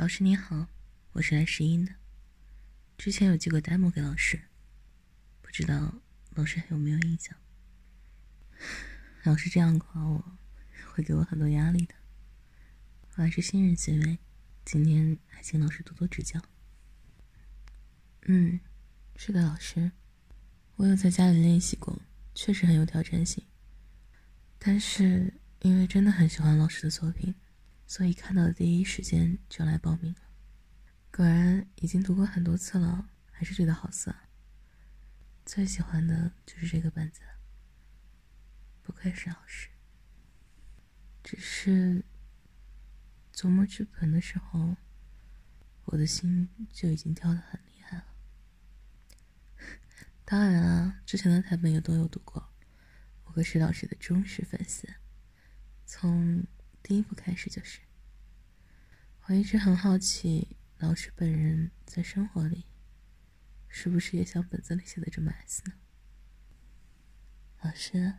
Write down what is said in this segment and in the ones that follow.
老师你好，我是来试音的，之前有寄过 demo 给老师，不知道老师还有没有印象？老师这样夸我，会给我很多压力的。我还是新人结尾，今天还请老师多多指教。是的，老师，我有在家里练习过，确实很有挑战性。但是因为真的很喜欢老师的作品，所以看到的第一时间就来报名了。果然已经读过很多次了，还是觉得好色啊。最喜欢的就是这个本子，不愧是老师。只是琢磨剧本的时候，我的心就已经跳得很厉害了。当然啊，之前的台本也都有读过，我可是老师的忠实粉丝，从第一部开始就是。我一直很好奇，老师本人在生活里是不是也像本子里写的这么 S 呢？老师，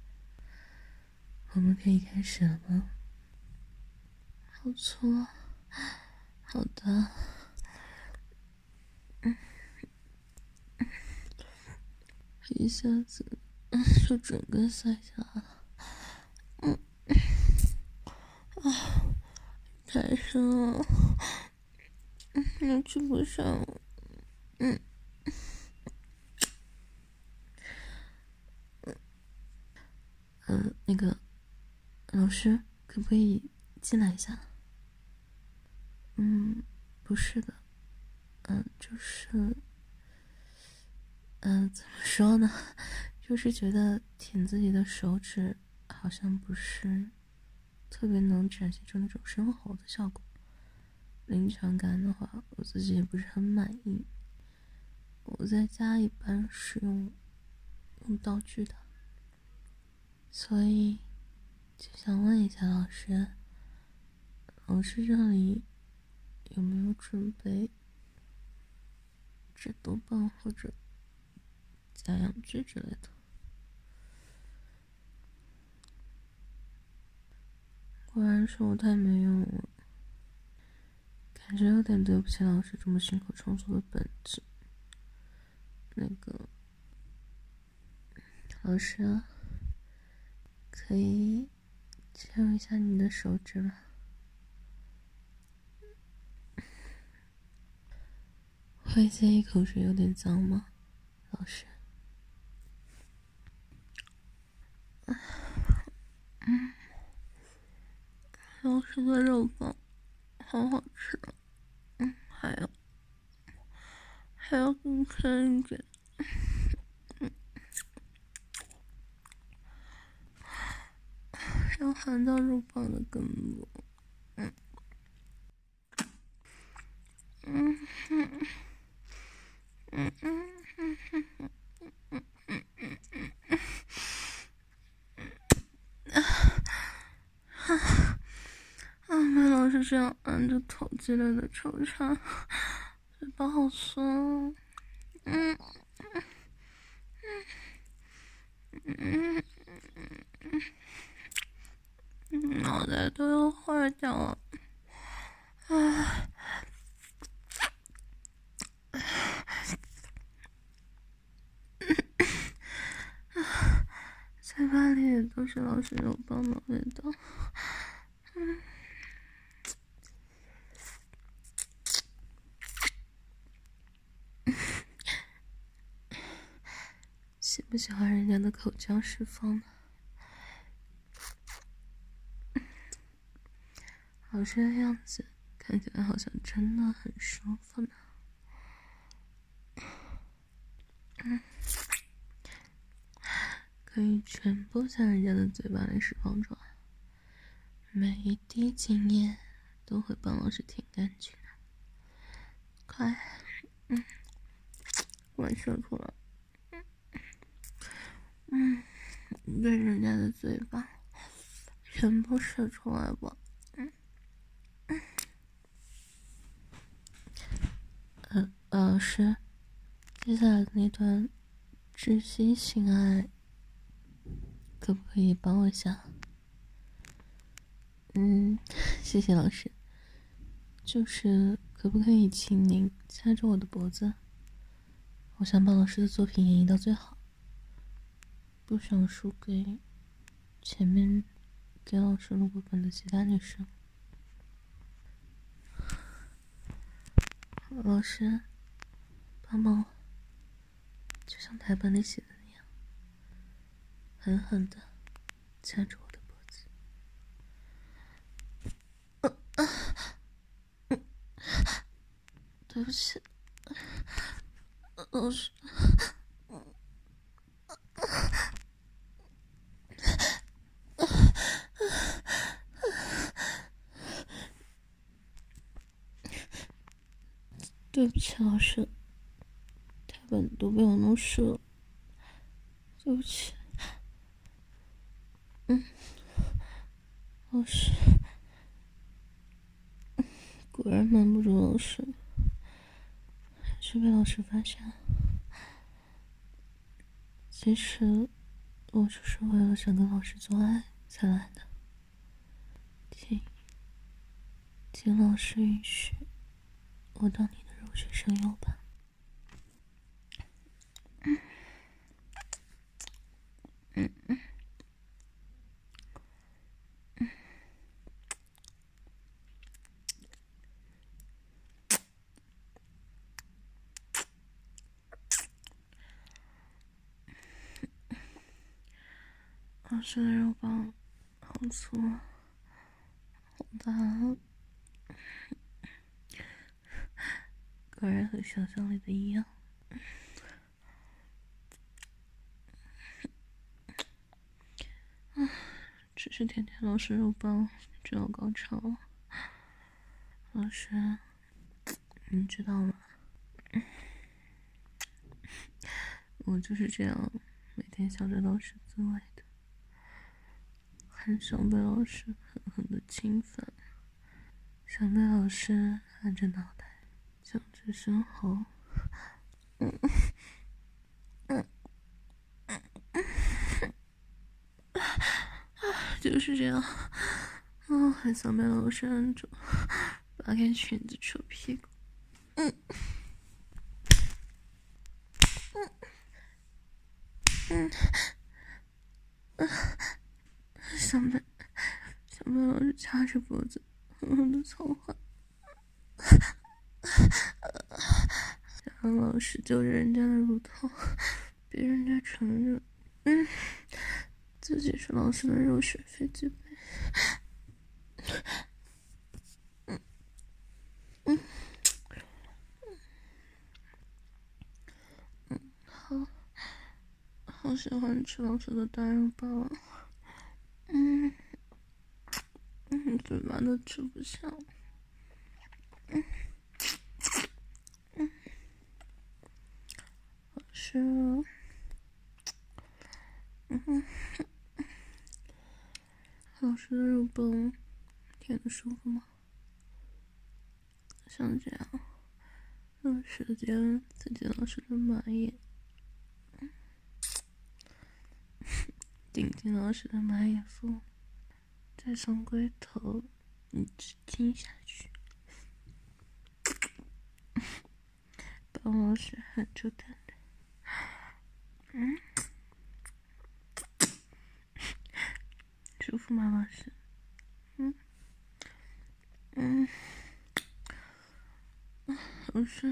我们可以开始了吗？好粗啊！好的。一下子就整个塞下了。太深了，又去不上了。那个老师可不可以进来一下？不是的，就是怎么说呢，就是觉得舔自己的手指好像不是特别能展现出那种生活的效果，临场感的话我自己也不是很满意。我在家一般是用道具的，所以就想问一下老师，老师这里有没有准备止毒棒或者假阳具之类的？果然是我太没用了，感觉有点对不起老师这么辛苦创作的本子。那个老师啊，可以借用一下你的手指吗？会介意口水有点脏吗，老师？老师的肉棒好好吃，还要更深一点。要含到肉棒的根部。被老师这样按着头激烈的抽插，嘴巴好酸。脑袋都要坏掉了。嘴巴里也都是老师肉棒的味道。喜不喜欢人家的口腔释放呢？老师的样子看起来好像真的很舒服呢。可以全部在人家的嘴巴里释放出来，每一滴精液都会帮老师舔干净的。快，快射出来！对人家的嘴巴全部射出来吧。老师，接下来的那段窒息性爱可不可以帮我一下？谢谢老师。 就是可不可以请您掐着我的脖子？我想把老师的作品演绎到最好，不想输给前面给老师录过本的其他女生。老师，帮帮我，就像台本里写的那样，狠狠地掐住我的脖子。对不起，老师。对不起，老师，台本都被我弄湿了，对不起。老师，果然瞒不住老师，还是被老师发现了。其实，我只是为了想跟老师做爱才来的。请老师允许我当你的柔学声优吧。老师的肉棒好粗啊，好大啊，果然和想象里的一样。只是舔舔老师肉棒就要高潮了。老师，你知道吗？我就是这样每天想着老师滋味的，很想被老师狠狠的侵犯，想被老师按着脑袋，讲着身后。就是这样，很想被老师按住，扒开裙子扯屁股。想被老师掐着脖子，狠狠的操坏，想让老师就着人家的乳头，逼人家承认，自己是老师的肉血飞机杯。好喜欢吃老师的大肉棒，嘴巴都吃不下。老师，老师的肉棒舔得舒服吗？像这样，用舌尖刺激老师的马眼，顶进老师的马眼缝，再从龟头一直亲下去，帮老师含住蛋蛋。舒服吗，老师？老师，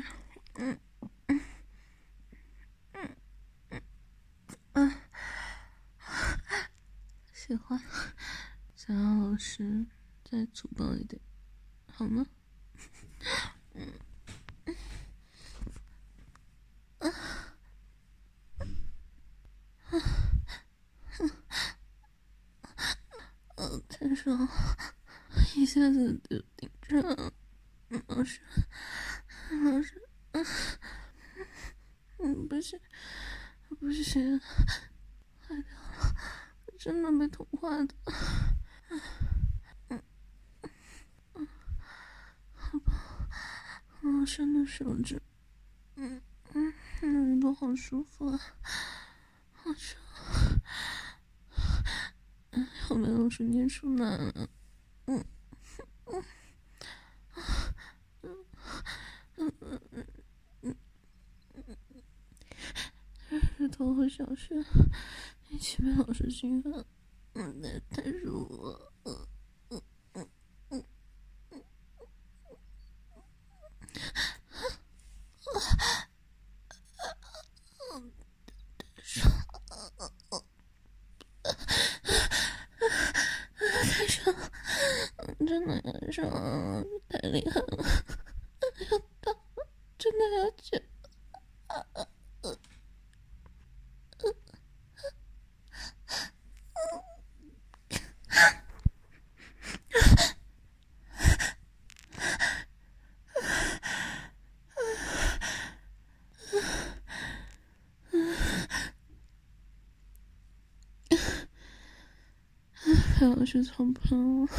喜欢，想要老师再粗暴一点，好吗？太爽了，一下子就顶上了。老师，不行，坏掉了，真的被同化的。好吧，老师的手指，耳朵好舒服啊，好爽。要被老师捏出来了。 小学一起被老师训话，那太舒服了。太爽了，真的要爽了，太厉害了，要到了，真的要去。老师操喷了，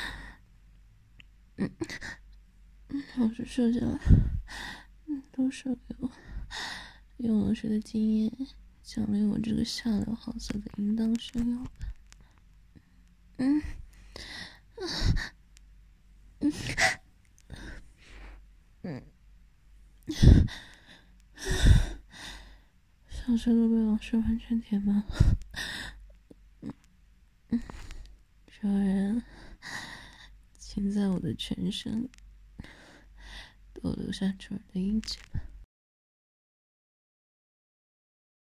老师射下来，都射给我，用老师的经验奖励我这个下流好色的淫荡炫耀吧。小穴都被老师完全填满了，小人，请在我的全身都留下主人的印记吧。